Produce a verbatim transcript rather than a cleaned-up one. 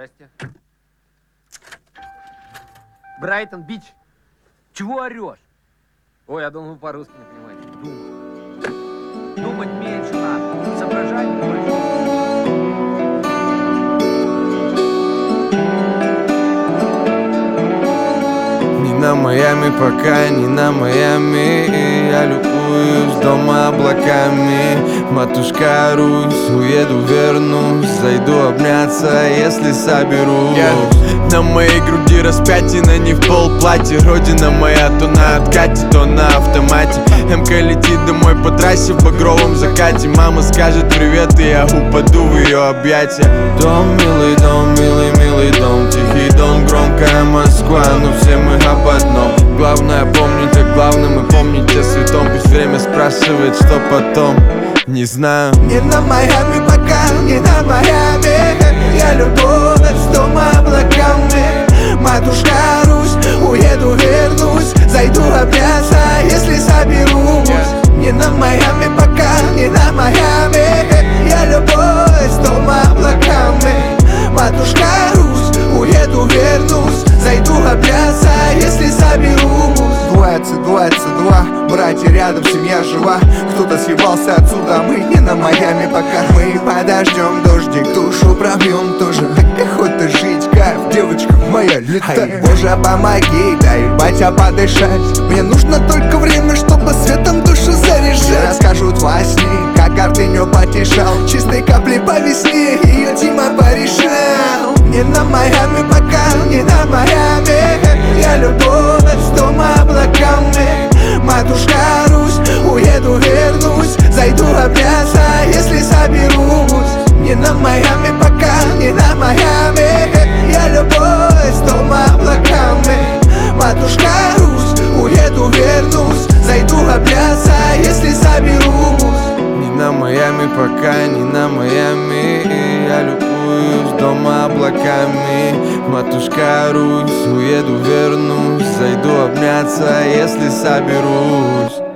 Здрасте. Брайтон-Бич. Чего орешь? Ой, я думал, вы по-русски не понимаете. Думать. Думать меньше надо. Соображать больше. Не на Майами пока, не на Майами. Я любуюсь дома облаками. Матушка Русь, уеду, вернусь. Зайду обняться, если соберусь. yeah. На моей груди распятина, не в полплатье. Родина моя то на откате, то на автомате. МК летит домой по трассе в багровом закате. Мама скажет привет, и я упаду в ее объятия. Дом, милый дом, милый, милый дом. Тихий дом, громкая Москва, но все мы об одном. Главное помнить о главном и помнить о святом. Пусть время спрашивает, что потом. Не знаю. Не на Майами пока, не на Майами. Я любовь с дома облаками. Матушка Русь, уеду, вернусь. Зайду обняться, если соберусь. Не на Майами пока, не на Майами. Я любовь с дома облаками. Матушка Русь, уеду, вернусь. Зайду обняться, если соберусь. Двадцать, двадцать два, братья рядом, семья жива. Кто-то съебался отсюда, мы не на Майами пока. Мы подождем дождик, душу пробьем тоже. Так охота жить, кайф, девочка моя, летай. Ай, Боже, помоги, дай, батя, подышать. Мне нужно только время, чтобы светом душу заряжать. Расскажут во сне, как гордыню потешал. Чистой капли по весне, ее Дима порешал. Не на Майами пока, не на Майами. Я любовь с дома облаками. Матушка Русь, уеду, вернусь. Зайду обняться, если соберусь. Не на Майами пока, не на Майами. Я любовь с дома облаками. Матушка Русь, уеду, вернусь. Зайду обняться, если соберусь. Не на Майами пока, не на Майами. Я любуюсь дома облаками. Матушка Русь, уеду, вернусь. Зайду обняться, если соберусь.